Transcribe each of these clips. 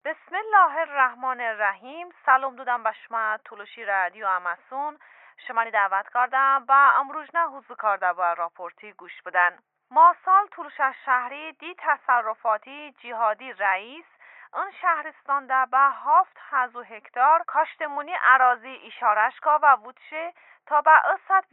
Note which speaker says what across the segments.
Speaker 1: بسم الله الرحمن الرحیم. سلام دودم به شما تولوشی رادیو اماسون. شمانی دعوت کردم با امروز نه حضور کرده با راپورتی گوش بدن. ما سال تولوش شهری دی تصرفاتی جهادی رئیس اون شهرستان ده به 7,000 هکتار کاشتمونی اراضی اشارش که و بودشه تا به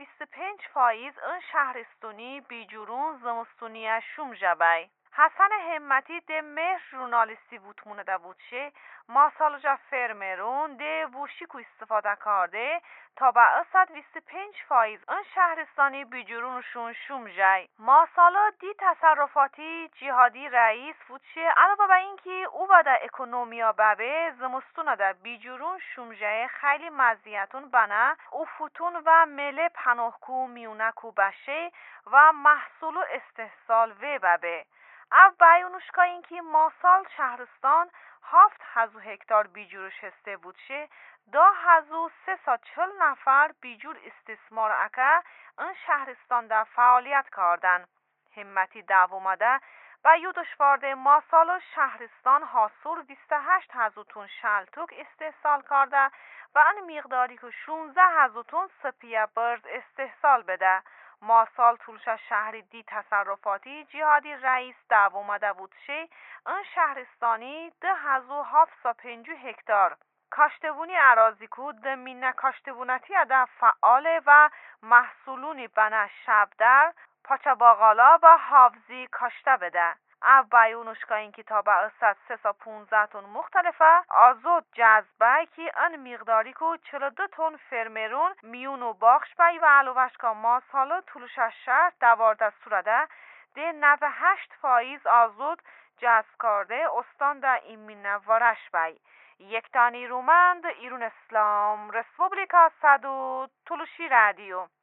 Speaker 1: 25% اون شهرستانی بیجورون زمستونی شوم جبای. حسن همتی ده مهر ژورنالیستی بوتمونه ده بودشه ما سالجا فرمرون ده ووشیکو استفاده کرده تا به 25% اون شهرستانی بیجورونشون شوم جای. ما سالا دی تصرفاتی جهادی رئیس بودشه علاوه بر اینکه او بده اکونومیا ببه زمستونه ده بیجورون شوم جای خیلی مزیتون بنا افوتون و مله پناهکو میونکو بشه و محصول استحصال و ببه. او بیانوشکا اینکه ما سال شهرستان 7,000 هکتار بیجورش هسته بودشه 2,340 نفر بیجور استثمار اکه این شهرستان در فعالیت کردن. همتی دوامده و یودشوارده ما سال شهرستان حاصل 28,000 تن شلتوک استحصال کرده و این مقداری که 16,000 تن سپیه برز استحصال بده. ما سال تولش شهری دی تصرفاتی جهادی رئیس دوامده بودشه این شهرستانی 2,750 هکتار کاشتبونی اراضی کو دمینه کاشتبونتی اده فعاله و محصولونی بنا شبدر پاچه باقالا و حافظی کاشته بده. او بیانوشکا این کتاب 315 تن مختلفه آزود جذبه که ان مقداری که 42 تن فرمرون میون و باخش بای و علوش که ما سالا طولش شهر دوارده سورده ده 98% آزود جذب کرده استان ده ایمین وارش بای. یک تانی رومند ایرون اسلام رسپوبلیکا صدو تولوشی رادیو.